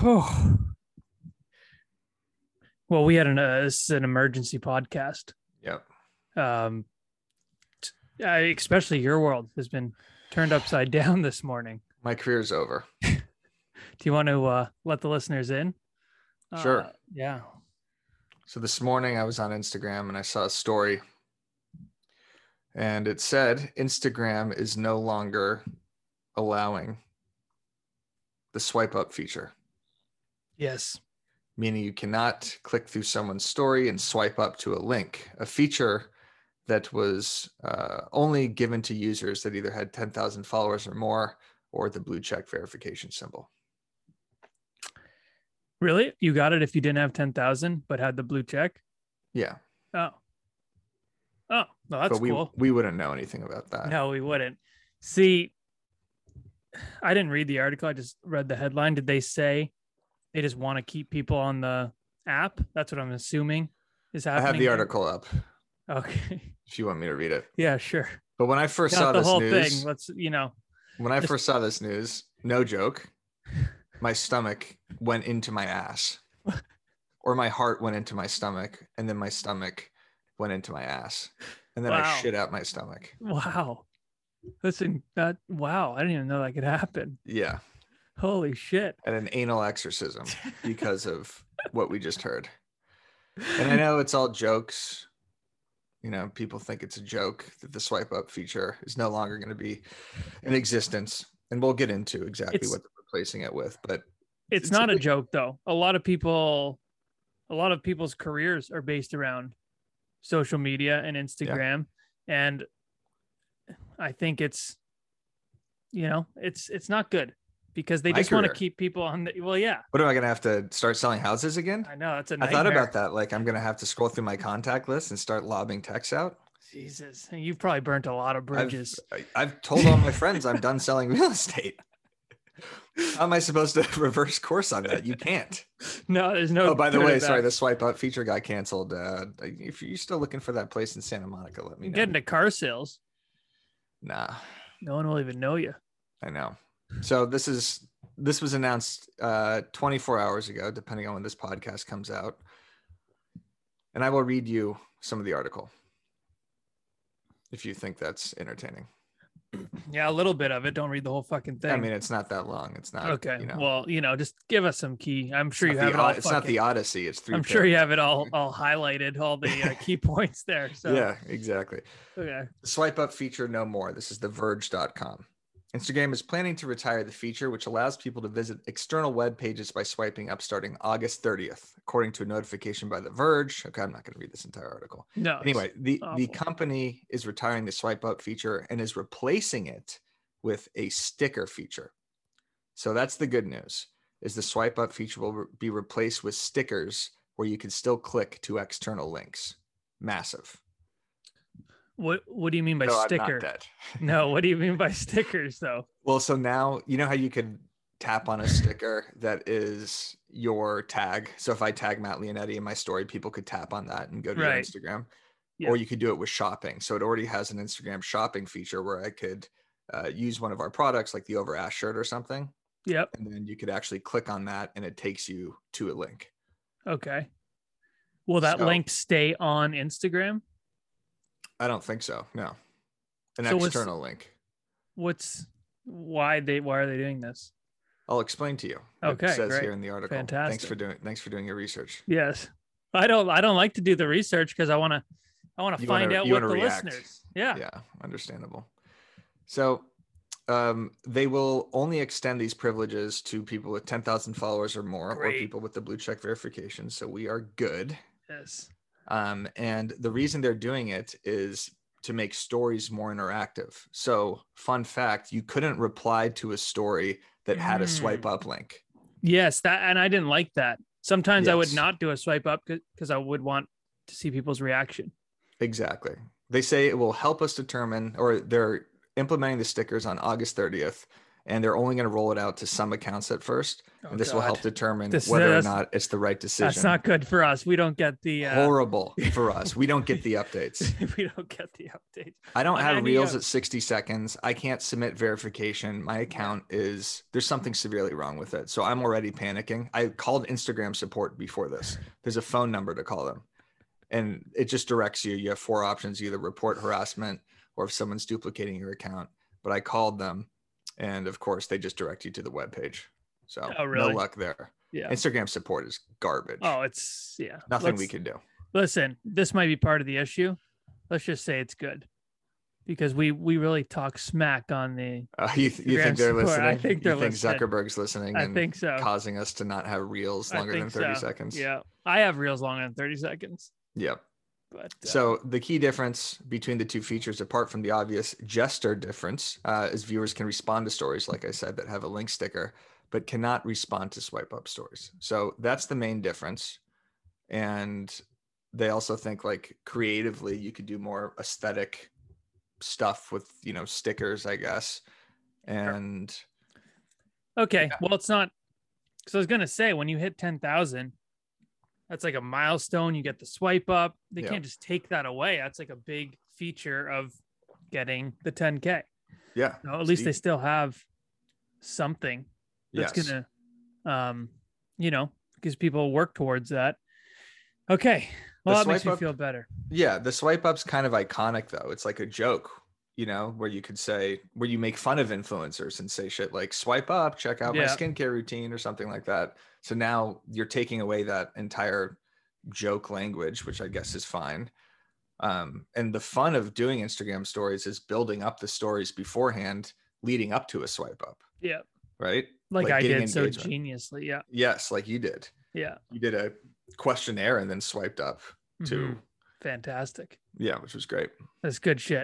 Oh, well, we had this is an emergency podcast. Yep. Um, Especially your world has been turned upside down this morning. My career's over. Do you want to let the listeners in? Sure. Yeah. So this morning I was on Instagram and I saw a story and it said Instagram is no longer allowing the swipe up feature. Yes. Meaning you cannot click through someone's story and swipe up to a link, a feature that was only given to users that either had 10,000 followers or more or the blue check verification symbol. Really? You got it if you didn't have 10,000 but had the blue check? Yeah. Oh, no, that's cool. We wouldn't know anything about that. No, we wouldn't. See, I didn't read the article. I just read the headline. Did they say they just want to keep people on the app? That's what I'm assuming is happening. I have the article up. Okay. If you want me to read it. Yeah, sure. But when I first saw this news, when I first saw this news, no joke, my stomach went into my ass, or my heart went into my stomach, and then my stomach went into my ass, and then I shit out my stomach. Wow. Listen, wow. I didn't even know that could happen. Yeah. Holy shit. And an anal exorcism because of what we just heard. And I know it's all jokes. You know, people think it's a joke that the swipe up feature is no longer going to be in existence. And we'll get into exactly what they're replacing it with. But it's not a joke, though. A lot of people's careers are based around social media and Instagram. Yeah. And I think it's not good because they just want to keep people on the, well, yeah. What am I going to have to start selling houses again? I know, that's a nightmare. I thought about that. Like I'm going to have to scroll through my contact list and start lobbing texts out. Jesus. You've probably burnt a lot of bridges. I've told all my friends I'm done selling real estate. How am I supposed to reverse course on that? You can't. No, there's no. Oh, by the way, sorry, the swipe up feature got canceled. If you're still looking for that place in Santa Monica, let me know. Get into car sales. Nah. No one will even know you. I know. So this was announced 24 hours ago, depending on when this podcast comes out. And I will read you some of the article if you think that's entertaining. Yeah, a little bit of it. Don't read the whole fucking thing. I mean, it's not that long. It's not. Okay. Well, just give us some key. I'm sure you have it all. It's not the Odyssey. It's 3. I'm sure you have it all highlighted, all the key points there. So yeah, exactly. Okay. The swipe up feature no more. This is TheVerge.com. Instagram is planning to retire the feature, which allows people to visit external web pages by swiping up starting August 30th, according to a notification by The Verge. Okay, I'm not going to read this entire article. No. Anyway, the company is retiring the swipe up feature and is replacing it with a sticker feature. So that's the good news, is the swipe up feature will be replaced with stickers where you can still click to external links. Massive. What do you mean by sticker? I'm not dead. No, what do you mean by stickers though? Well, so now you know how you could tap on a sticker that is your tag. So if I tag Matt Leonetti in my story, people could tap on that and go to your Instagram. Yep. Or you could do it with shopping. So it already has an Instagram shopping feature where I could use one of our products like the Over Ash shirt or something. Yep. And then you could actually click on that and it takes you to a link. Okay. Will that link stay on Instagram? I don't think so. No. External link. Why are they doing this? I'll explain to you. Okay. It says great. here in the article. Fantastic. Thanks for doing your research. Yes. I don't like to do the research because I want to find out what the listeners. Yeah. Yeah. Understandable. So they will only extend these privileges to people with 10,000 followers or more, or people with the blue check verification. So we are good. Yes. And the reason they're doing it is to make stories more interactive. So fun fact, you couldn't reply to a story that had a swipe up link. Yes. And I didn't like that. Sometimes I would not do a swipe up because I would want to see people's reaction. Exactly. They say it will help us determine, or they're implementing the stickers on August 30th. and they're only going to roll it out to some accounts at first. And this will help determine this, whether or not it's the right decision. That's not good for us. We don't get the horrible for us. We don't get the updates. We don't get the updates. I don't have reels at 60 seconds. I can't submit verification. My account there's something severely wrong with it. So I'm already panicking. I called Instagram support before this. There's a phone number to call them. And it just directs you. You have 4 options, either report harassment or if someone's duplicating your account. But I called them, and of course they just direct you to the webpage. So no luck there. Yeah. Instagram support is garbage. Oh, it's nothing we can do. Listen, this might be part of the issue. Let's just say it's good, because we really talk smack on the. You think they're listening? I think they're listening. Zuckerberg's listening. I think so. Causing us to not have reels longer than 30 seconds. Yeah, I have reels longer than 30 seconds. Yep. But, so the key difference between the two features, apart from the obvious gesture difference, is viewers can respond to stories, like I said, that have a link sticker, but cannot respond to swipe up stories. So that's the main difference. And they also think, like, creatively, you could do more aesthetic stuff with, stickers, I guess. And okay, well, it's not, because I was gonna say, when you hit 10,000, that's like a milestone. You get the swipe up. They can't just take that away. That's like a big feature of getting the 10K. Yeah. No, at least they still have something that's gonna, because people work towards that. Okay. Well, that makes me feel better. Yeah. The swipe up's kind of iconic, though. It's like a joke, where you could say, where you make fun of influencers and say shit like, swipe up, check out my skincare routine or something like that. So now you're taking away that entire joke language, which I guess is fine. And the fun of doing Instagram stories is building up the stories beforehand, leading up to a swipe up. Yeah. Right? Like I did so geniusly. Yeah. Yes, like you did. Yeah. You did a questionnaire and then swiped up too. Mm-hmm. Fantastic. Yeah, which was great. That's good shit.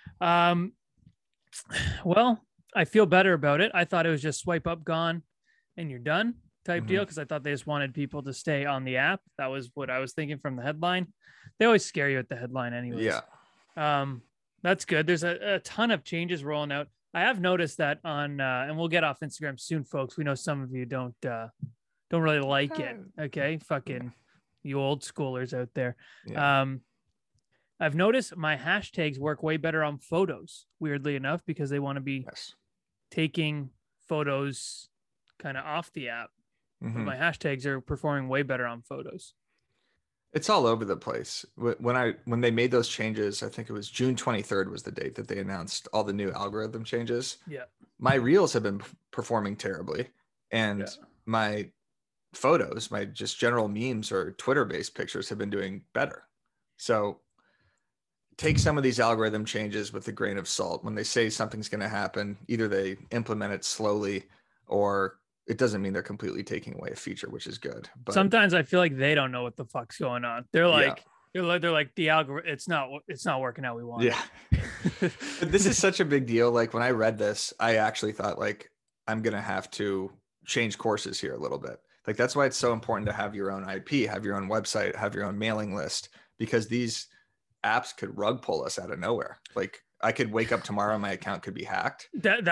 Well, I feel better about it. I thought it was just swipe up, gone, and you're done type deal, because I thought they just wanted people to stay on the app. That was what I was thinking from the headline. They always scare you at the headline anyways. Yeah. That's good. There's a ton of changes rolling out. I have noticed that on and we'll get off Instagram soon, folks. We know some of you don't really like it. Okay. Fucking you old schoolers out there. Yeah. I've noticed my hashtags work way better on photos, weirdly enough, because they want to be taking photos kind of off the app. But my hashtags are performing way better on photos. It's all over the place. When they made those changes, I think it was June 23rd was the date that they announced all the new algorithm changes. Yeah. My reels have been performing terribly, and my photos, my just general memes or Twitter-based pictures have been doing better. So take some of these algorithm changes with a grain of salt. When they say something's going to happen, either they implement it slowly, or it doesn't mean they're completely taking away a feature, which is good. But sometimes I feel like they don't know what the fuck's going on. They're like, they're like the algorithm. It's not working how we want. Yeah. But this is such a big deal. Like when I read this, I actually thought, like, I'm going to have to change courses here a little bit. Like, that's why it's so important to have your own IP, have your own website, have your own mailing list, because these apps could rug pull us out of nowhere. Like, I could wake up tomorrow and my account could be hacked.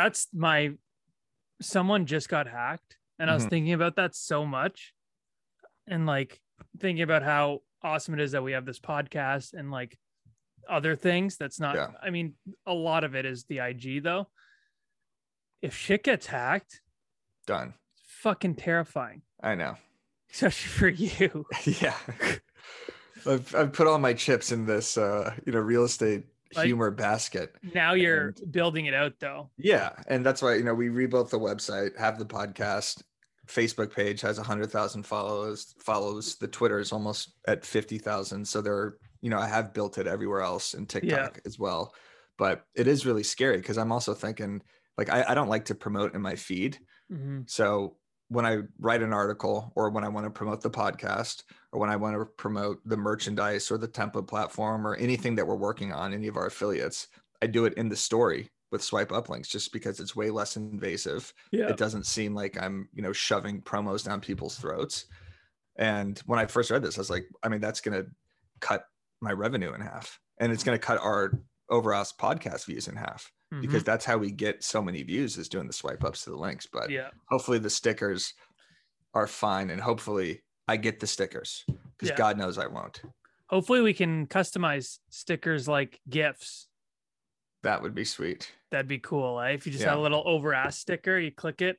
Someone just got hacked, and I was thinking about that so much, and like thinking about how awesome it is that we have this podcast and like other things. That's not, I mean, a lot of it is the IG though. If shit gets hacked, done. It's fucking terrifying. I know. Especially for you. Yeah. I've put all my chips in this, real estate humor basket. Now you're building it out though. Yeah. And that's why, we rebuilt the website, have the podcast. Facebook page has 100,000 follows. The Twitter is almost at 50,000. So there, I have built it everywhere else, in TikTok as well. But it is really scary because I'm also thinking, like, I don't like to promote in my feed. So when I write an article, or when I want to promote the podcast, or when I want to promote the merchandise or the template platform or anything that we're working on, any of our affiliates, I do it in the story with swipe up links, just because it's way less invasive. It doesn't seem like I'm, shoving promos down people's throats. And when I first read this, I was like, I mean, that's going to cut my revenue in half, and it's going to cut our overall podcast views in half. because that's how we get so many views, is doing the swipe ups to the links. But hopefully the stickers are fine, and hopefully I get the stickers, because God knows I won't. Hopefully we can customize stickers like GIFs. That would be sweet. That'd be cool. Eh? If you just have a little over ass sticker, you click it.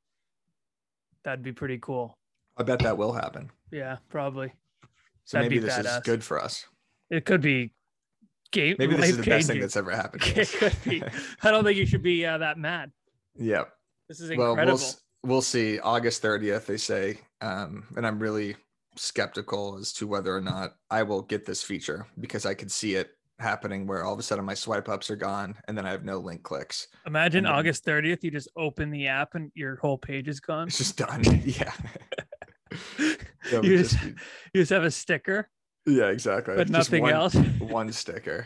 That'd be pretty cool. I bet that will happen. Yeah, probably. So maybe this is good for us. It could be. Maybe this is the best thing that's ever happened. It could be. I don't think you should be that mad. Yeah. This is incredible. Well, we'll see. August 30th, they say. And I'm really skeptical as to whether or not I will get this feature, because I could see it happening where all of a sudden my swipe ups are gone and then I have no link clicks. Imagine August 30th, you just open the app and your whole page is gone. It's just done. Yeah. You just have a sticker. Yeah, exactly. But nothing else. One sticker.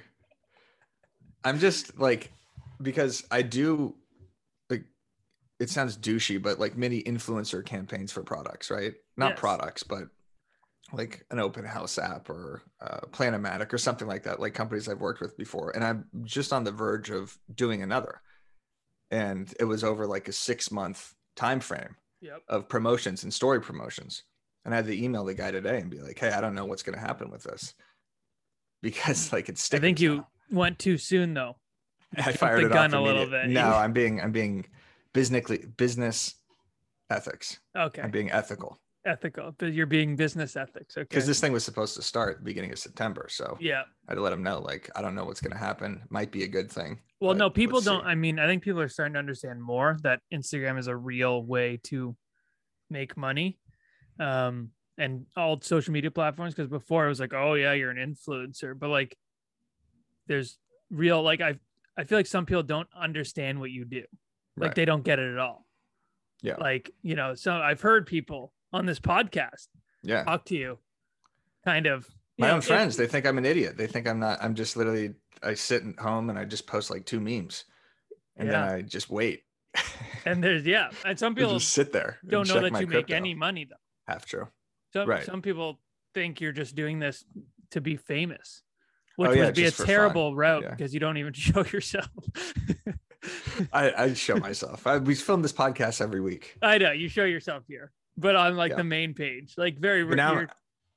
I'm just like, because I do, like, it sounds douchey, but like mini influencer campaigns for products, right? Not products, but like an open house app or Planomatic or something like that, like companies I've worked with before. And I'm just on the verge of doing another. And it was over like a 6-month time frame of promotions and story promotions. And I had to email the guy today and be like, hey, I don't know what's going to happen with this, because like it's stickers. I think you went too soon though. I fired the gun a little bit. No, I'm being business ethics. Okay. I'm being ethical, but you're being business ethics. Okay. Because this thing was supposed to start at the beginning of September. So I had to let them know, like, I don't know what's going to happen. Might be a good thing. Well, no, people don't. I mean, I think people are starting to understand more that Instagram is a real way to make money. And all social media platforms, because before it was like, oh yeah, you're an influencer, but like there's real, like I feel like some people don't understand what you do. Like they don't get it at all. Yeah. Like, you know, so I've heard people on this podcast talk to you kind of my own friends. They think I'm an idiot. They think I'm just literally, I sit at home and I just post like 2 memes and then I just wait. And there's, and some people just sit there. Don't know that you make any money though. Half true. Some people think you're just doing this to be famous, which would be a terrible route because you don't even show yourself. I show myself. We film this podcast every week. I know you show yourself here, but on like the main page, like very now.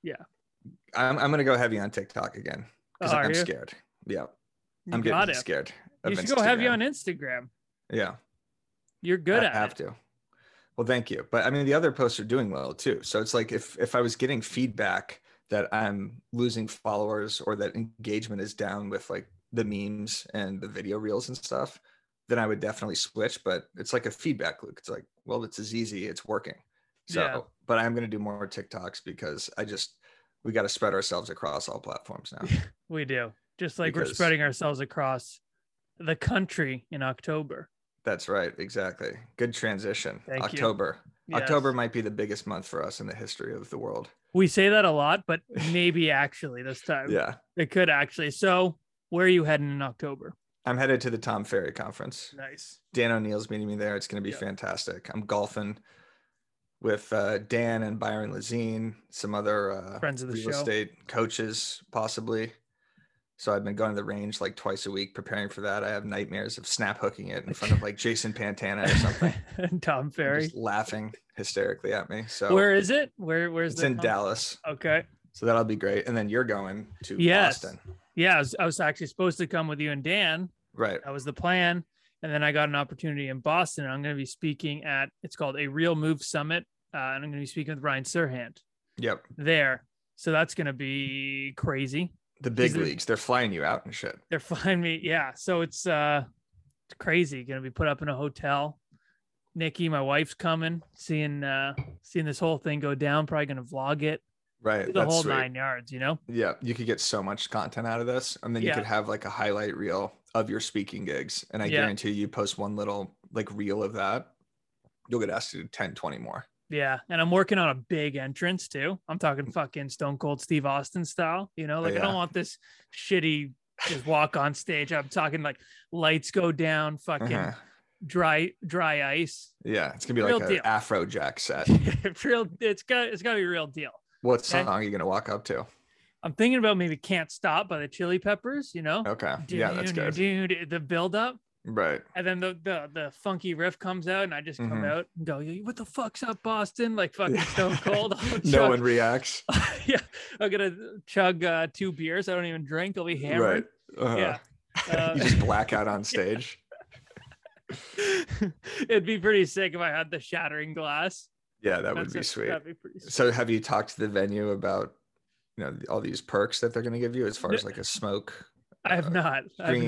I'm gonna go heavy on TikTok again because I'm scared. Yeah, I'm getting scared. You should go heavy on Instagram. Yeah, you're good at it. I have to. Well, thank you. But I mean, the other posts are doing well too. So it's like if I was getting feedback that I'm losing followers or that engagement is down with like the memes and the video reels and stuff, then I would definitely switch. But it's like a feedback loop. It's like, well, it's as easy. It's working. So, but I'm going to do more TikToks because we got to spread ourselves across all platforms now. We do. Just like we're spreading ourselves across the country in October. That's right. Exactly. Good transition. Thank October. you. Yes. October might be the biggest month for us in the history of the world. We say that a lot, but maybe actually this time. Yeah. It could actually. So where are you heading in October? I'm headed to the Tom Ferry conference. Nice. Dan O'Neill's meeting me there. It's going to be fantastic. I'm golfing with Dan and Byron Lazine, some other friends of the real estate coaches, possibly. So I've been going to the range like twice a week preparing for that. I have nightmares of snap hooking it in front of like Jason Pantana or something. And Tom Ferry just laughing hysterically at me. So where is it? Where's it's in Dallas. Okay. So that'll be great. And then you're going to Boston. Yeah, I was actually supposed to come with you and Dan. Right. That was the plan. And then I got an opportunity in Boston. And I'm going to be speaking at, it's called a Real Move Summit. And I'm going to be speaking with Ryan Serhant. Yep. There. So that's going to be crazy. The big leagues, they're flying you out and shit. They're flying me. Yeah. So it's crazy. Going to be put up in a hotel. Nikki, my wife's coming, seeing this whole thing go down. Probably going to vlog it. Right. The whole 9 yards, you know? Yeah. You could get so much content out of this. And then you could have like a highlight reel of your speaking gigs. And I guarantee you post one little like reel of that, you'll get asked to do 10, 20 more. Yeah. And I'm working on a big entrance too. I'm talking fucking Stone Cold Steve Austin style, you know, like I don't want this shitty just walk on stage. I'm talking like lights go down, fucking dry ice. Yeah. It's gonna be like an Afrojack set. It's gotta be a real deal. What song are you gonna walk up to? I'm thinking about maybe Can't Stop by the Chili Peppers, you know? Okay. Yeah, that's good. Dude, the build up. Right. And then the funky riff comes out, and I just come out and go, "What the fuck's up, Boston?" Like fucking Stone Cold. No one reacts. Yeah, I'm gonna chug 2 beers. I don't even drink. I'll be hammered. Right. Yeah. You just black out on stage. It'd be pretty sick if I had the shattering glass. Yeah, that would be sweet. That'd be pretty sweet. So have you talked to the venue about, all these perks that they're going to give you as far as like a smoke? I have not. I've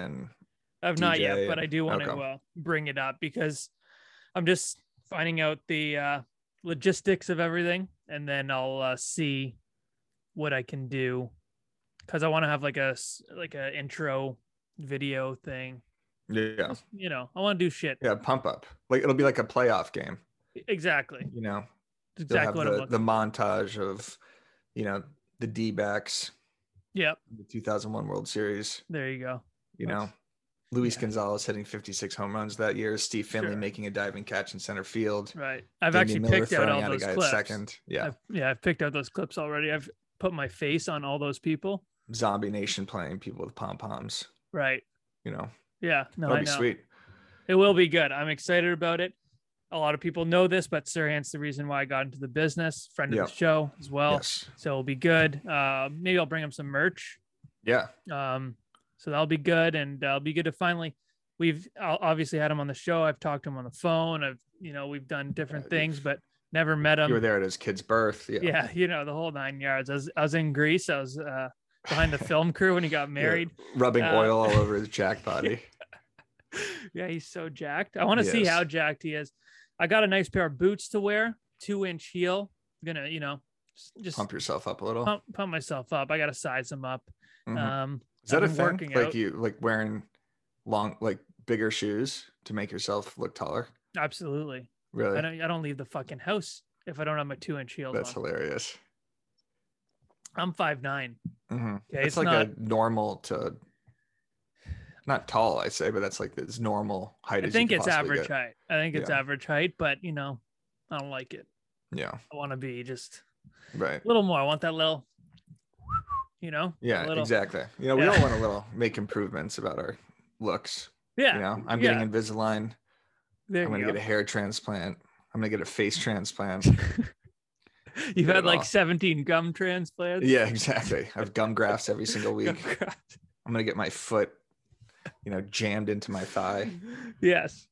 not yet, but I do want to bring it up because I'm just finding out the logistics of everything, and then I'll see what I can do, because I want to have like a intro video thing. Yeah. Just, I want to do shit. Yeah, pump up. Like it'll be like a playoff game. Exactly. Exactly what the montage of, the D-backs. Yep. The 2001 World Series. There you go. Luis Gonzalez hitting 56 home runs that year. Steve Finley making a diving catch in center field. Right. I've actually picked out all those clips. Second. Yeah. I've picked out those clips already. I've put my face on all those people. Zombie Nation playing people with pom-poms. Right. Yeah. No, that'll be sweet. It will be good. I'm excited about it. A lot of people know this, but Sirhan's the reason why I got into the business. Friend of the show as well. Yes. So it'll be good. Maybe I'll bring him some merch. Yeah. So that'll be good, and it'll be good to finally. We've obviously had him on the show. I've talked to him on the phone. We've done different things, but never met him. You were there at his kid's birth. Yeah. The whole 9 yards. I was in Greece. I was behind the film crew when he got married. Yeah, rubbing oil all over his jacked body. Yeah, he's so jacked. I want to see how jacked he is. I got a nice pair of boots to wear, 2-inch heel. I'm gonna, just pump yourself up a little. Pump myself up. I got to size them up. Is that a thing? Like you wearing long, bigger shoes to make yourself look taller? Absolutely. Really? I don't leave the fucking house if I don't have my 2-inch heels. That's hilarious. I'm 5'9". Okay, it's like a normal to. Not tall, I say, but that's like this normal height. I think it's average height. I think it's average height, but I don't like it. Yeah. I want to be just a little more. I want that little, Yeah, exactly. We all want to make improvements about our looks. Yeah. I'm getting Invisalign. I'm going to get a hair transplant. I'm going to get a face transplant. You've had like 17 gum transplants. Yeah, exactly. I have gum grafts every single week. I'm going to get my foot jammed into my thigh. Yes.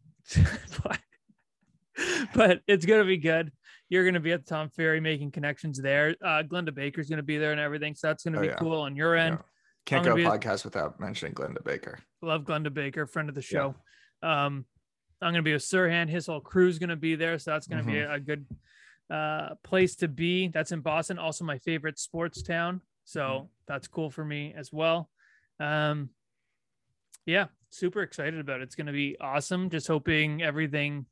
But it's going to be good. You're going to be at the Tom Ferry making connections there. Glenda Baker's going to be there and everything. So that's going to be cool on your end. Yeah. Can't go podcast without mentioning Glenda Baker. Love Glenda Baker, friend of the show. Yeah. I'm going to be with Sirhan. His whole crew's going to be there. So that's going to be a good place to be. That's in Boston. Also my favorite sports town. So that's cool for me as well. Yeah, super excited about it. It's going to be awesome. Just hoping everything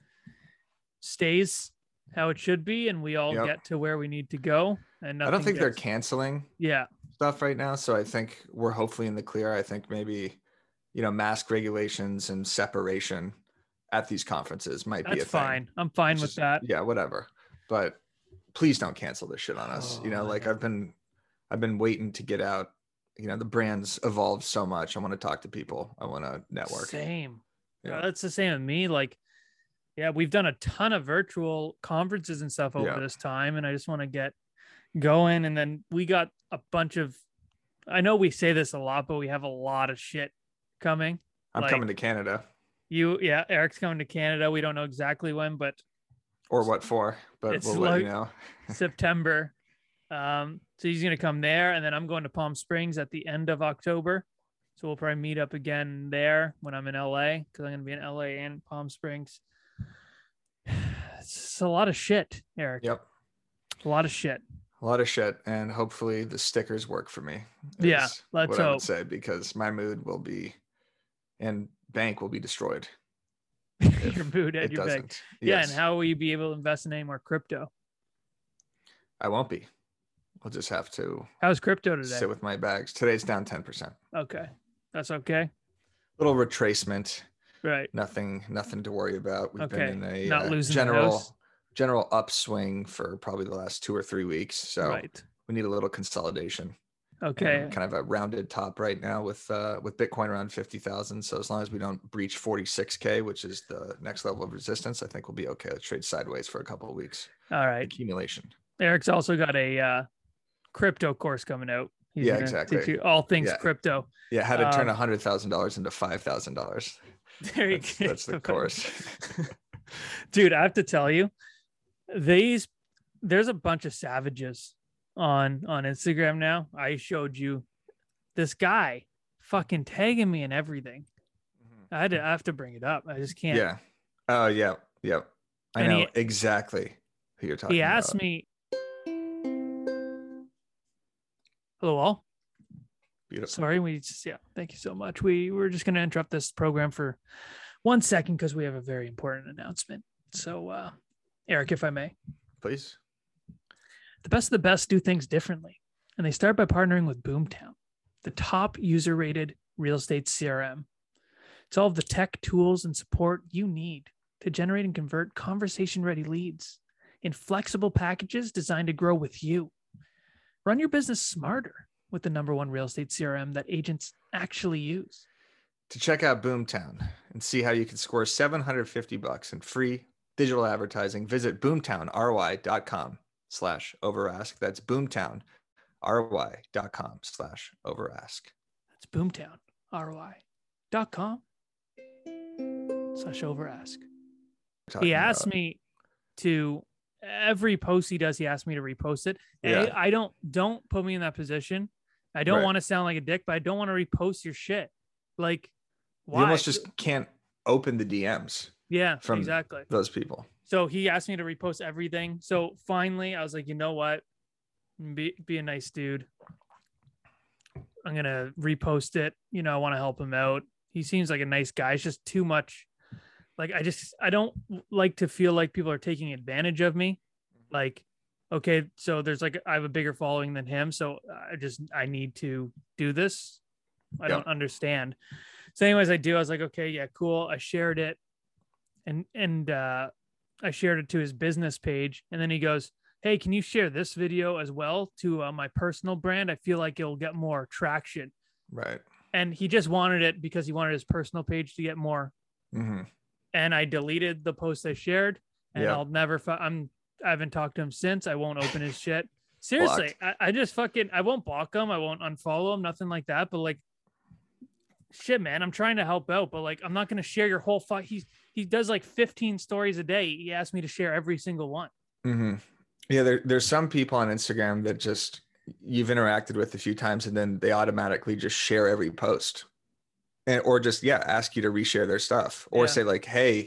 stays how it should be and we all get to where we need to go. And I don't think they're canceling stuff right now. So I think we're hopefully in the clear. I think maybe, mask regulations and separation at these conferences might be a fine. thing. I'm fine with that. Yeah, whatever. But please don't cancel this shit on us. I've been waiting to get out. The brand's evolved so much. I want to talk to people. I want to network. Same. Yeah. That's the same with me. We've done a ton of virtual conferences and stuff over this time. And I just want to get going. And then we got a bunch of, I know we say this a lot, but we have a lot of shit coming. I'm coming to Canada. Eric's coming to Canada. We don't know exactly when, or what for, but we'll let you know. September. So he's going to come there, and then I'm going to Palm Springs at the end of October. So we'll probably meet up again there when I'm in LA, because I'm going to be in LA and Palm Springs. It's a lot of shit, Eric. Yep. A lot of shit. And hopefully the stickers work for me. Yeah, let's hope. I would say, because my mood will be, and bank will be destroyed. Your mood and your bank. Yes. Yeah, and how will you be able to invest in any more crypto? I won't be. I'll just have to. How's crypto today? Sit with my bags. Today's down 10%. Okay. That's okay. Little retracement. Right. Nothing to worry about. We've been in a not losing general upswing for probably the last 2 or 3 weeks. So we need a little consolidation. Okay. Kind of a rounded top right now with Bitcoin around 50,000. So as long as we don't breach 46K, which is the next level of resistance, I think we'll be okay. Let's trade sideways for a couple of weeks. All right. Accumulation. Eric's also got a crypto course coming out. He's exactly. Teach you all things crypto. Yeah, how to turn $100,000 into $5,000. There you go. That's the course. Dude, I have to tell you, there's a bunch of savages on Instagram now. I showed you this guy fucking tagging me and everything. I have to bring it up. I just can't. Yeah. Oh yeah. Yep. I know exactly who you're talking about. He asked me. Hello all. Beautiful. Sorry, thank you so much. We're just gonna interrupt this program for 1 second because we have a very important announcement. So Eric, if I may. Please. The best of the best do things differently, and they start by partnering with Boomtown, the top user-rated real estate CRM. It's all of the tech, tools, and support you need to generate and convert conversation-ready leads in flexible packages designed to grow with you. Run your business smarter with the #1 real estate CRM that agents actually use. To check out Boomtown and see how you can score $750 in free digital advertising, visit boomtownry.com/overask. That's boomtownry.com/overask. That's boomtownry.com/overask. He asked me to, every post he does, he asked me to repost it. And I don't put me in that position. I don't want to sound like a dick, but I don't want to repost your shit. Like, why? You almost just can't open the DMs. Yeah, from exactly those people. So he asked me to repost everything. So finally, I was like, you know what? Be a nice dude. I'm gonna repost it. I want to help him out. He seems like a nice guy. It's just too much. Like, I don't like to feel like people are taking advantage of me. Like, okay, so there's I have a bigger following than him, so I need to do this. I don't understand. So anyways, I was like, okay, yeah, cool. I shared it, and I shared it to his business page, and then he goes, hey, can you share this video as well to my personal brand? I feel like it'll get more traction. Right. And he just wanted it because he wanted his personal page to get more. Mm-hmm. And I deleted the post I shared, and I'll never, I haven't talked to him since. I won't open his shit. Seriously. I just I won't block him. I won't unfollow him, nothing like that. But like, shit, man, I'm trying to help out, but like, I'm not going to share your whole he does like 15 stories a day. He asked me to share every single one. Mm-hmm. Yeah. There's some people on Instagram that just you've interacted with a few times and then they automatically just share every post or just, ask you to reshare their stuff or say like, hey,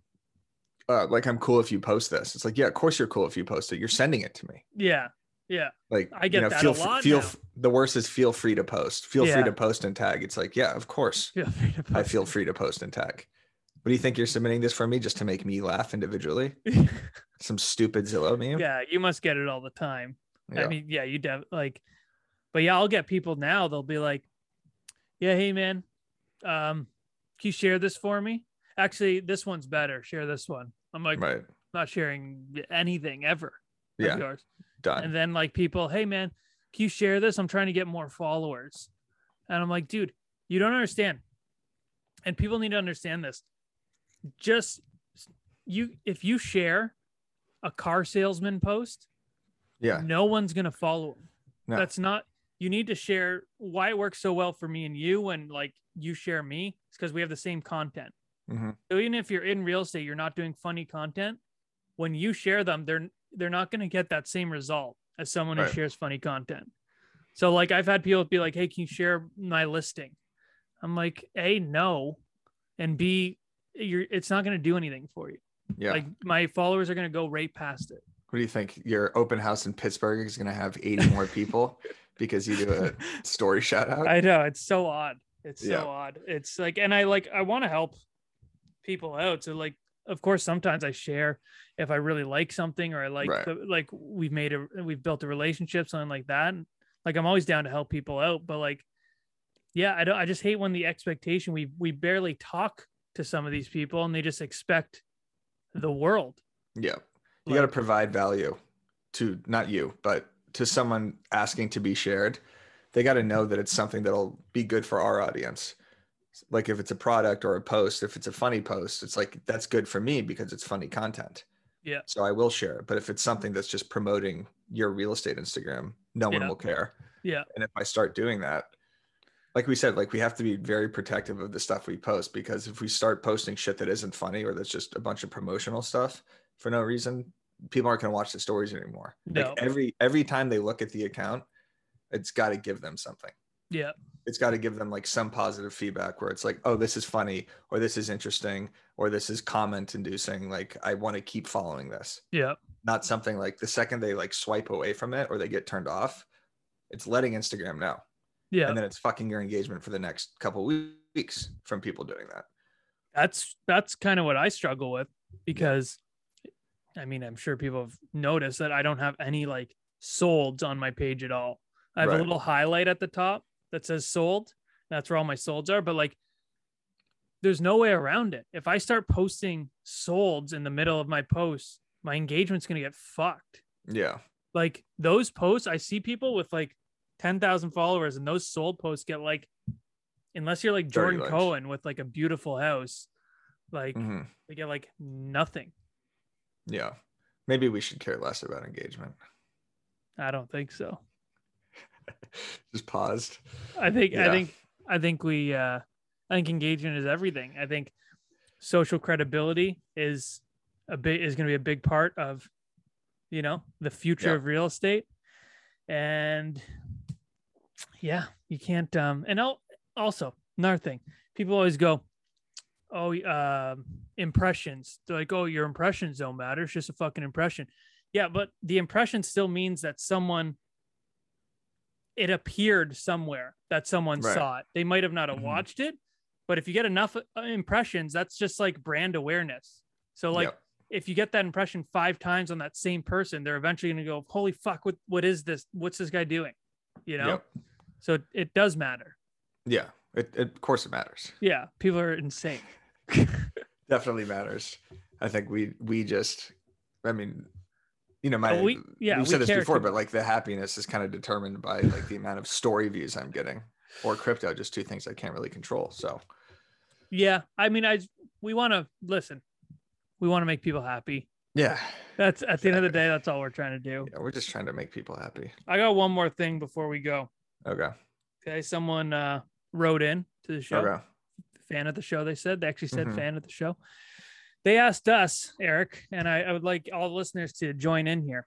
like, I'm cool if you post this. It's like, yeah, of course you're cool if you post it. You're sending it to me. Yeah. Yeah. Like, I get that a lot now. The worst is feel free to post. Feel free to post and tag. It's like, yeah, of course. I feel free to post and tag. What do you think you're submitting this for me just to make me laugh individually? Some stupid Zillow meme? Yeah, you must get it all the time. Yeah. I mean, yeah, you like, but yeah, I'll get people now. They'll be like, yeah, hey man, can you share this for me? Actually, this one's better. Share this one. I'm like, not sharing anything ever. Yeah. Yours. Done. And then like people, hey man, can you share this? I'm trying to get more followers. And I'm like, dude, you don't understand. And people need to understand this. Just if you share a car salesman post, no one's going to follow him. No. That's not, you need to share why it works so well for me and you when like you share me. It's because we have the same content. Mm-hmm. So even if you're in real estate, you're not doing funny content. When you share them, they're not going to get that same result as someone who shares funny content. So like I've had people be like, hey, can you share my listing? I'm like, A, no. And B, it's not going to do anything for you. Yeah. Like my followers are going to go right past it. What do you think? Your open house in Pittsburgh is going to have 80 more people because you do a story shout out? I know. It's so odd. It's so odd. It's like, and I want to help people out. So like, of course, sometimes I share if I really like something or I like, like we've built a relationship, something like that. And like, I'm always down to help people out, but like, yeah, I just hate when the expectation, we barely talk to some of these people and they just expect the world. Yeah. You got to provide value to not you, but to someone asking to be shared. they got to know that it's something that'll be good for our audience. Like if it's a product or a post, if it's a funny post, it's like, that's good for me because it's funny content. Yeah. So I will share it. But if it's something that's just promoting your real estate Instagram, no one will care. Yeah. And if I start doing that, like we said, like we have to be very protective of the stuff we post, because if we start posting shit that isn't funny or that's just a bunch of promotional stuff for no reason, people aren't going to watch the stories anymore. No. Like every time they look at the account, it's got to give them something. Yeah. It's got to give them like some positive feedback where it's like, oh, this is funny, or this is interesting, or this is comment inducing. Like, I want to keep following this. Yeah. Not something like the second they like swipe away from it or they get turned off, it's letting Instagram know. Yeah. And then it's fucking your engagement for the next couple weeks from people doing that. That's kind of what I struggle with, because I mean, I'm sure people have noticed that I don't have any like solds on my page at all. I have a little highlight at the top that says sold. That's where all my solds are. But like, there's no way around it. If I start posting solds in the middle of my posts, my engagement's going to get fucked. Yeah. Like those posts, I see people with like 10,000 followers, and those sold posts get like, unless you're like Jordan Cohen with like a beautiful house, like they get like nothing. Yeah. Maybe we should care less about engagement. I don't think so. Just paused. I think engagement is everything. I think social credibility is going to be a big part of, you know, the future of real estate. And yeah, you can't, and also another thing, people always go, oh, impressions. They're like, oh, your impressions don't matter. It's just a fucking impression. Yeah. But the impression still means that it appeared somewhere that someone saw it. They might have not watched it, but if you get enough impressions, that's just like brand awareness. So like, if you get that impression 5 times on that same person, they're eventually going to go, holy fuck, what is this? What's this guy doing? You know? So it does matter. Yeah. Of course it matters. Yeah. People are insane. Definitely matters. I think we just, I mean, you know, we've said this before, but like the happiness is kind of determined by like the amount of story views I'm getting, or crypto, just 2 things I can't really control. So yeah, I mean, we want to make people happy. Yeah. That's at the end of the day, that's all we're trying to do. Yeah, we're just trying to make people happy. I got one more thing before we go. Okay. Someone wrote in to the show. Okay. Fan of the show, they said. They actually said fan of the show. They asked us, Eric, and I would like all the listeners to join in here.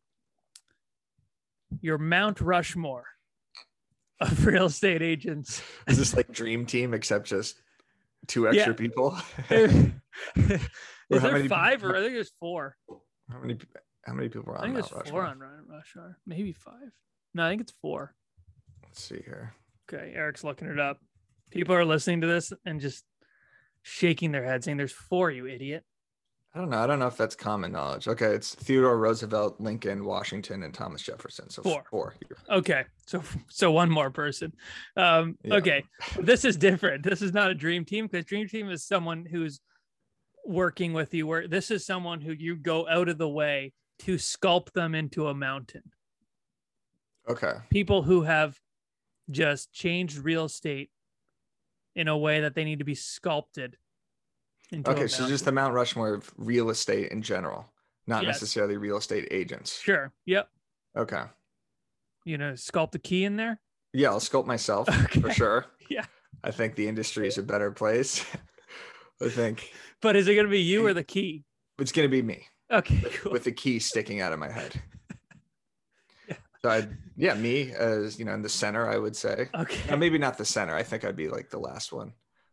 Your Mount Rushmore of real estate agents. Is this like Dream Team, except just 2 extra people? Is there 5 or I think there's 4? How many people are on Mount Rushmore? 4 on Rushmore. Maybe 5. No, I think it's 4. Let's see here. Okay, Eric's looking it up. People are listening to this and just shaking their head saying there's 4, you idiot. I don't know if that's common knowledge. Okay, it's Theodore Roosevelt, Lincoln, Washington, and Thomas Jefferson. So 4. Okay, so one more person. Okay, this is different. This is not a dream team, because dream team is someone who's working with you. Where this is someone who you go out of the way to sculpt them into a mountain. Okay. People who have just changed real estate in a way that they need to be sculpted into okay, so just the Mount Rushmore of real estate in general, not necessarily real estate agents. Sure. Yep. Okay. You know, sculpt the key in there? Yeah, I'll sculpt myself for sure. Yeah. I think the industry is a better place. I think. But is it going to be you or the key? It's going to be me. Okay, cool. With the key sticking out of my head. So me as, you know, in the center, I would say. Okay. Maybe not the center. I think I'd be like the last one.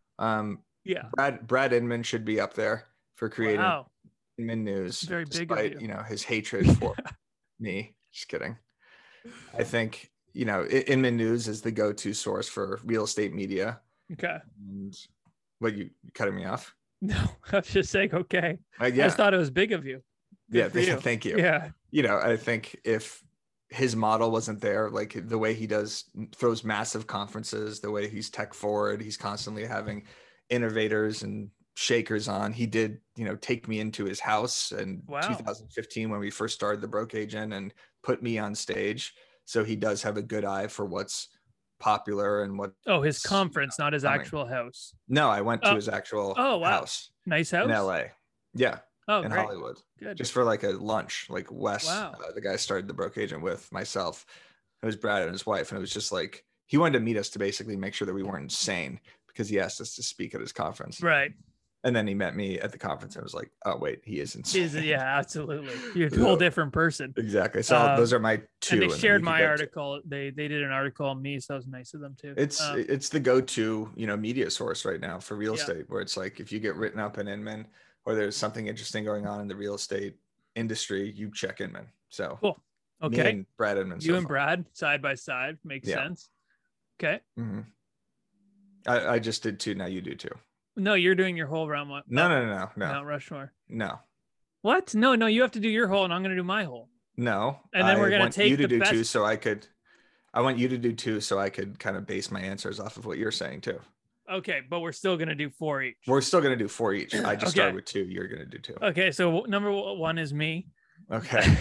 Brad Inman should be up there for creating Inman News. Very big despite, of you. You know, his hatred for me. Just kidding. I think, you know, Inman News is the go-to source for real estate media. Okay. And what, you cutting me off? No, I was just saying, okay. I just thought it was big of you. Thank you. Yeah. You know, I think if his model wasn't there, like the way he throws massive conferences, the way he's tech forward, he's constantly having innovators and shakers on. He did, you know, take me into his house in 2015 when we first started the Broke Agent and put me on stage. So he does have a good eye for what's popular and what. Oh, his conference, not his actual house. No, I went to his actual house. Nice house in LA. Yeah. In great. Hollywood. Good. Just for like a lunch, like Wes, the guy I started the Broke Agent with, myself. It was Brad and his wife. And it was just like, he wanted to meet us to basically make sure that we weren't insane because he asked us to speak at his conference. Right. And then he met me at the conference and was like, oh, wait, he is insane. Yeah, absolutely. You're a whole different person. Exactly. So those are my two. And they shared my article. They did an article on me. So that was nice of them too. It's the go-to, media source right now for real estate, where it's like, if you get written up in Inman or there's something interesting going on in the real estate industry, you check Inman. So cool. Okay. Me and Brad Inman. You and Brad side by side makes sense. Okay. Mm-hmm. I just did 2. Now you do 2. No, you're doing your whole round one. No. Mount Rushmore. No. What? No, you have to do your hole and I'm going to do my hole. No. And then we're going to take you to do best... 2 so I could. I want you to do 2 so I could kind of base my answers off of what you're saying too. Okay, but we're still going to do 4 each. We're still going to do 4 each. I just started with 2. You're going to do 2. Okay, so number 1 is me. Okay,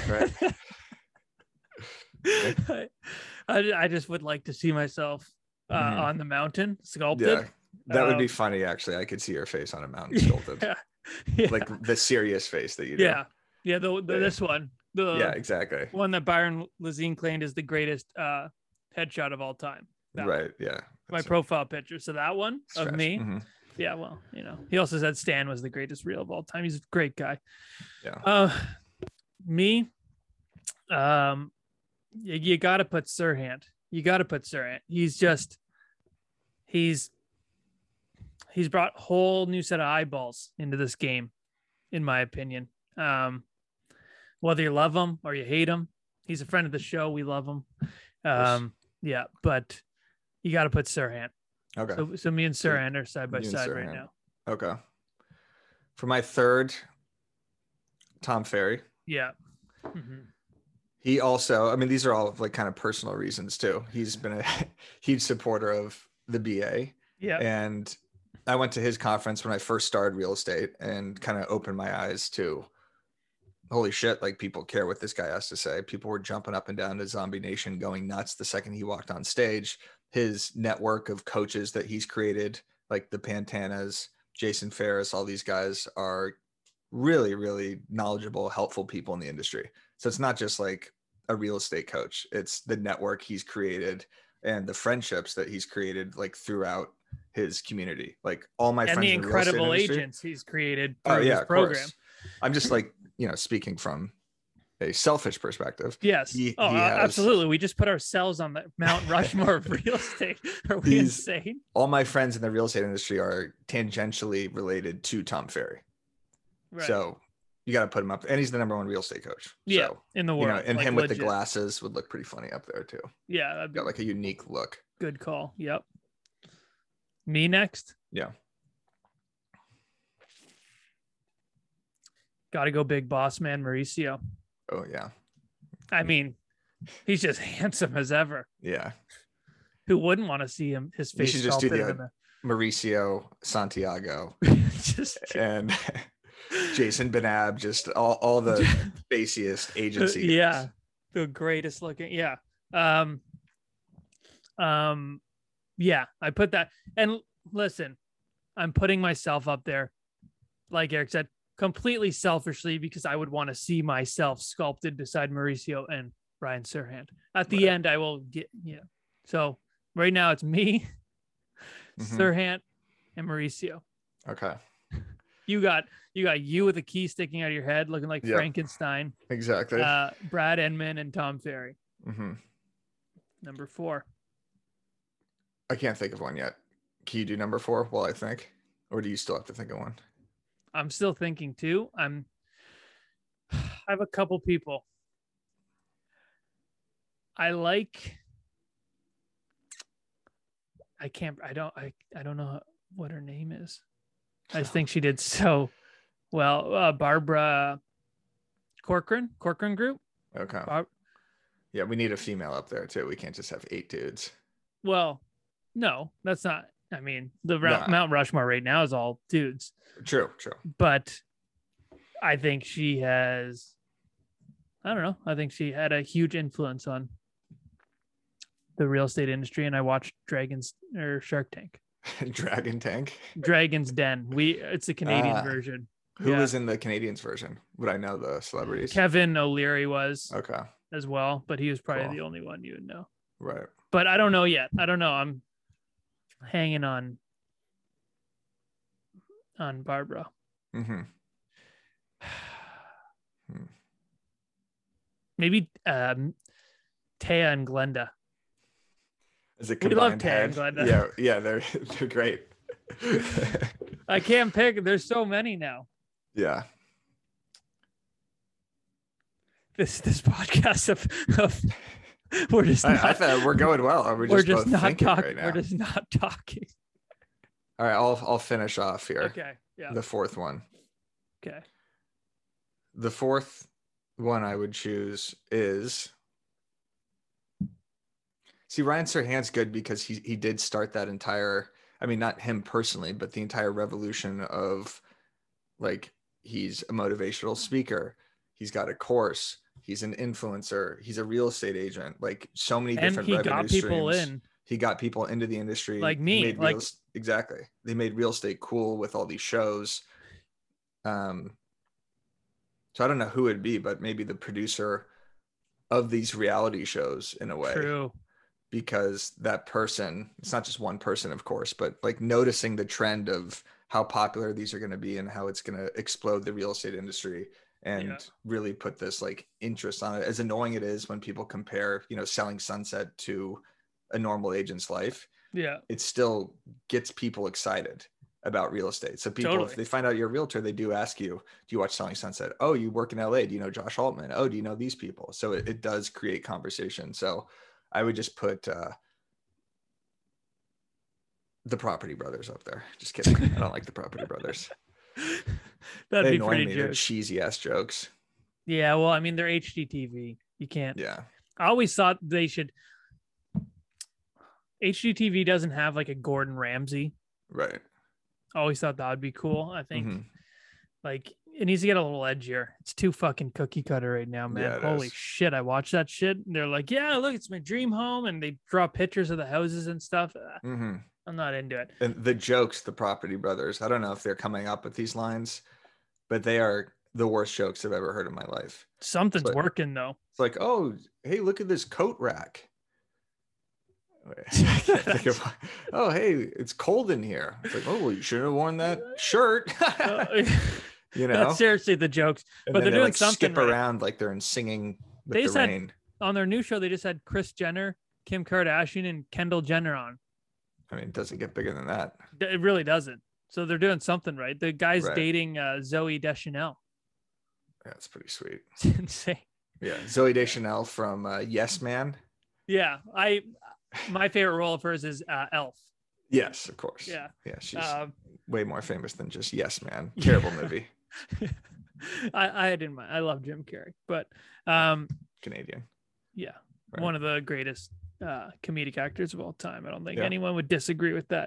right. I just would like to see myself on the mountain sculpted. Yeah, that would be funny. Actually, I could see your face on a mountain sculpted. Yeah. Like the serious face that you do. Yeah. This one. Exactly. One that Byron Lazine claimed is the greatest headshot of all time. Right. Yeah. My profile picture. So that one of me. Mm-hmm. Yeah. Well, he also said Stan was the greatest reel of all time. He's a great guy. Yeah. Me. You got to put Sirhan. He's brought a whole new set of eyeballs into this game, in my opinion. Whether you love him or you hate him, he's a friend of the show. We love him. Yeah, but you got to put Sirhan. Okay. So me and Sirhan are side by side right now. Okay. For my third, Tom Ferry. Yeah. Mm-hmm. He also, these are all like kind of personal reasons too. He's been a huge supporter of the BA. Yeah. And I went to his conference when I first started real estate and kind of opened my eyes to, holy shit, like people care what this guy has to say. People were jumping up and down to Zombie Nation, going nuts the second he walked on stage. His network of coaches that he's created, like the Pantanas, Jason Ferris, all these guys are really, really knowledgeable, helpful people in the industry. So it's not just like a real estate coach. It's the network he's created and the friendships that he's created like throughout his community. Like all my friends and the in the incredible real estate industry, agents he's created through his program. I'm just like, speaking from a selfish perspective. Yes. Absolutely. We just put ourselves on the Mount Rushmore of real estate. Are we insane? All my friends in the real estate industry are tangentially related to Tom Ferry. Right. So you got to put him up, and he's the #1 real estate coach. Yeah, so, in the world. And like him with the glasses would look pretty funny up there too. Yeah, that'd be got like a unique look. Good call. Yep. Me next. Yeah. Got to go big boss man Mauricio. Oh yeah. He's just handsome as ever. Yeah. Who wouldn't want to see his face? You should just do the Mauricio Santiago and Jason Benab, just all the faciest agency. Yeah. The greatest looking. Yeah. Yeah, I put that. And listen, I'm putting myself up there, like Eric said, completely selfishly, because I would want to see myself sculpted beside Mauricio and Ryan Sirhan. At the end, I will get, So right now it's me, Sirhan, and Mauricio. Okay. You got you with a key sticking out of your head, looking like Frankenstein. Exactly. Brad Inman and Tom Ferry. Mm-hmm. Number 4. I can't think of one yet. Can you do number 4 while I think? Or do you still have to think of one? I'm still thinking too. I have a couple people. I don't know what her name is. I just think she did so well. Barbara Corcoran Group. Okay. Yeah, we need a female up there too. We can't just have 8 dudes. Well, no, that's not. Mount Rushmore right now is all dudes. True. But I think she has. I don't know. I think she had a huge influence on the real estate industry, and I watched Shark Tank. Dragon's Den. It's a Canadian version. Who was in the Canadians version? Would I know the celebrities? Kevin O'Leary was okay as well, but he was probably the only one you would know. Right. But I don't know yet. I don't know. I'm hanging on Barbara. Mm-hmm. Maybe Taya and Glenda. Is it combined? We love Taya and Glenda. Yeah, they're great. I can't pick. There's so many now. Yeah. This podcast of we're just not, I thought we're going well. We're just not talking right now. We're just not talking. All right, I'll finish off here. Okay. Yeah. The fourth one. Okay. The fourth one I would choose is Ryan Serhant's good because he did start that entire, I mean, not him personally, but the entire revolution of like, he's a motivational speaker. He's got a course. He's an influencer. He's a real estate agent. Like so many different revenue streams. He got people into the industry. Like me. Exactly. They made real estate cool with all these shows. So I don't know who it'd be, but maybe the producer of these reality shows in a way. True. Because that person, it's not just one person, of course, but like noticing the trend of how popular these are going to be and how it's going to explode the real estate industry and really put this like interest on it. As annoying it is when people compare, Selling Sunset to a normal agent's life. Yeah. It still gets people excited about real estate. So people, if they find out you're a realtor, they do ask you, do you watch Selling Sunset? Oh, you work in LA. Do you know Josh Altman? Oh, do you know these people? So it does create conversation. So I would just put the Property Brothers up there. Just kidding. I don't like the Property Brothers. That'd be pretty good. They're cheesy ass jokes. Yeah, well, I mean, they're HGTV. You can't. Yeah. I always thought they should. HGTV doesn't have like a Gordon Ramsay. Right. I always thought that would be cool. I think like it needs to get a little edgier. It's too fucking cookie cutter right now, man. Yeah, Holy shit. I watched that shit. And they're like, yeah, look, it's my dream home. And they draw pictures of the houses and stuff. I'm not into it. And the jokes, the Property Brothers, I don't know if they're coming up with these lines, but they are the worst jokes I've ever heard in my life. Something's working though. It's like, oh, hey, look at this coat rack. Oh, hey, it's cold in here. It's like, oh, well, you shouldn't have worn that shirt. That's seriously the jokes. And but they're doing like something skip around like they're in singing with they the rain. On their new show, they just had Kris Jenner, Kim Kardashian, and Kendall Jenner on. I mean, it doesn't get bigger than that. It really doesn't. So they're doing something right. The guy's dating Zooey Deschanel. Yeah, that's pretty sweet. It's insane. Yeah, Zooey Deschanel from Yes Man. Yeah, my favorite role of hers is Elf. Yes, of course. Yeah, she's way more famous than just Yes Man. Terrible movie. I didn't mind. I love Jim Carrey, but Canadian. Yeah, one of the greatest comedic actors of all time. I don't think anyone would disagree with that.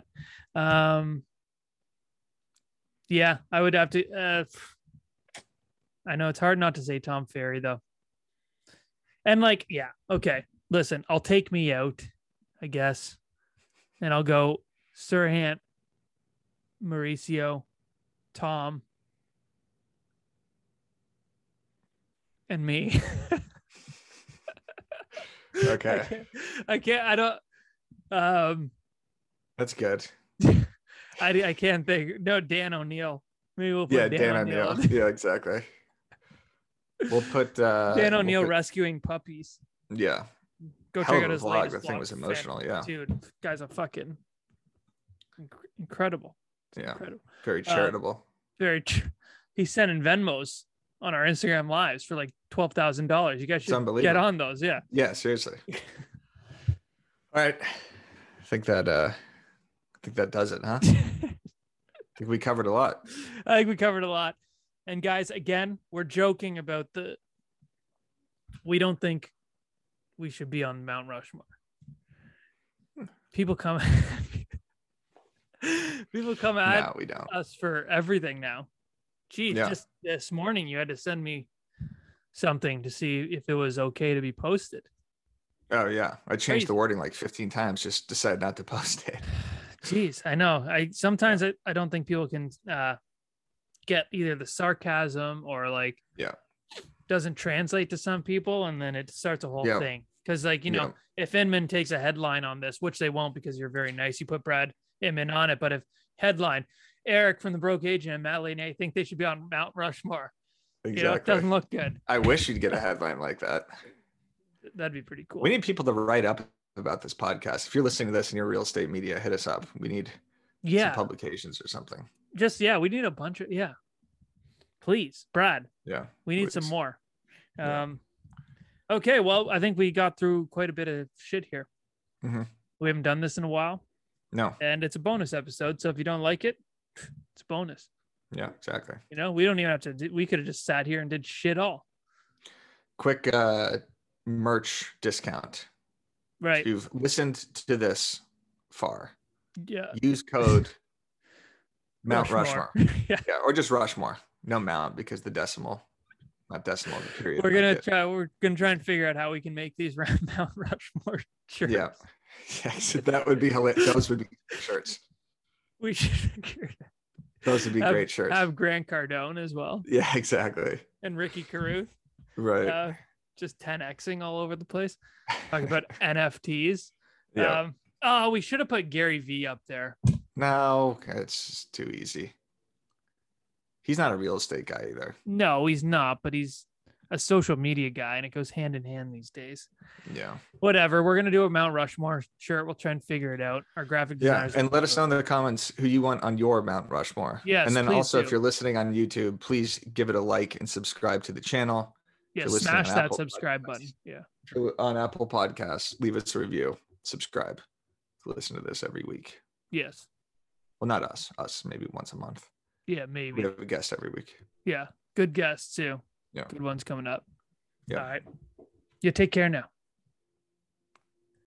Yeah, I would have to. I know it's hard not to say Tom Ferry though. And like, yeah, okay. Listen, I'll take me out, I guess, and I'll go Serhant, Mauricio, Tom, and me. Okay. I don't. That's good. I can't think. No, Dan O'Neill. Maybe we'll put Dan O'Neill. Yeah, exactly. We'll put Dan O'Neill rescuing puppies. Yeah. Go check out his vlog. latest That thing was emotional. Yeah. Dude, guy's a fucking incredible. Yeah. Incredible. Very charitable. He's sending Venmos on our Instagram lives for like $12,000. You guys should get on those. Yeah. Yeah, seriously. All right. I think that does it, huh? I think we covered a lot. I think we covered a lot. And guys, again, we're joking about we don't think we should be on Mount Rushmore. People come at we don't. us for everything now. Geez, just this morning you had to send me something to see if it was okay to be posted. Oh yeah, I changed the wording like 15 times. Just decided not to post it. Jeez, I know. I don't think people can get either the sarcasm or like doesn't translate to some people, and then it starts a whole thing. Because like if Inman takes a headline on this, which they won't because you're very nice, you put Brad Inman on it. But if headline Eric from the Broke Agent and Matt Leone think they should be on Mount Rushmore, it doesn't look good. I wish you'd get a headline like that. That'd be pretty cool. We need people to write up about this podcast. If you're listening to this in your real estate media, hit us up. We need some publications or something. We need a bunch of please, Brad. Yeah, we need some more. Okay, well, I think we got through quite a bit of shit here. Mm-hmm. We haven't done this in a while. No, and it's a bonus episode, so if you don't like it, it's a bonus. Yeah, exactly. We don't even have to. We could have just sat here and did shit all. Quick merch discount. Right. If you've listened to this far. Yeah. Use code Mount Rushmore. Yeah, or just Rushmore. No Mount because the decimal, not decimal, the period. We're gonna try and figure out how we can make these Mount Rushmore shirts. Yeah. So that would be hilarious. Those would be shirts. We should figure it out. Those would be great shirts. Have Grant Cardone as well. Yeah, exactly. And Ricky Caruth. Right. Just 10xing all over the place. Talking about NFTs. Yeah. We should have put Gary V up there. No, it's just too easy. He's not a real estate guy either. No, he's not, but he's a social media guy, and it goes hand in hand these days. Yeah. Whatever. We're gonna do a Mount Rushmore shirt. We'll try and figure it out. Our graphic designers. Yeah, and let us know in the comments who you want on your Mount Rushmore. Yes. And then also, if you're listening on YouTube, please give it a like and subscribe to the channel. Yeah, smash that subscribe button. Yeah. On Apple Podcasts, leave us a review. Subscribe to listen to this every week. Yes. Well, not us. Us maybe once a month. Yeah, maybe. We have a guest every week. Yeah. Good guests too. Yeah. Good ones coming up. Yeah. All right. Yeah. Take care now.